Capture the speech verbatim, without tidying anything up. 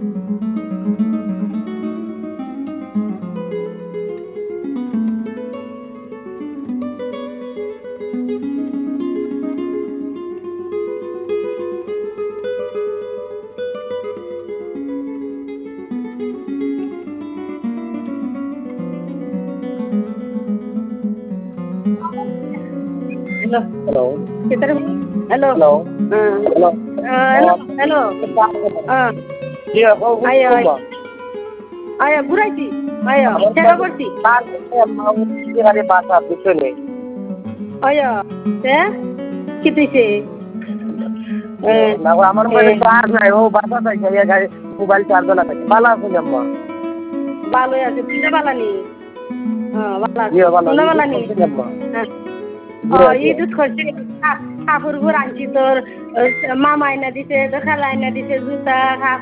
Hello. Hello. Kita rin. Hello. Hello. Ah. Hello. Ah, hello. Hello. Ah. Iya, kau Ayo. coba. Ayo, ঘুরাইছি। আয় চেষ্টা করছি। তার mau hari bahasa itu nih. আয় তে কি দিছে? না আমার মনে চার্জ নাই ও বাসা থেকে এই গাড়ি মোবাইল চার্জ না থাকে ভালো আছে আম্মা ভালো আছে তুই ভালো নি হ্যাঁ ভালো আছে ইয়ে ভালো তুই ভালো নি আম্মা হ্যাঁ ঈদ করছে কাপড় গুর আনছি তোর মামা আইনা দিছে তো খালা আইনা দিছে জুতা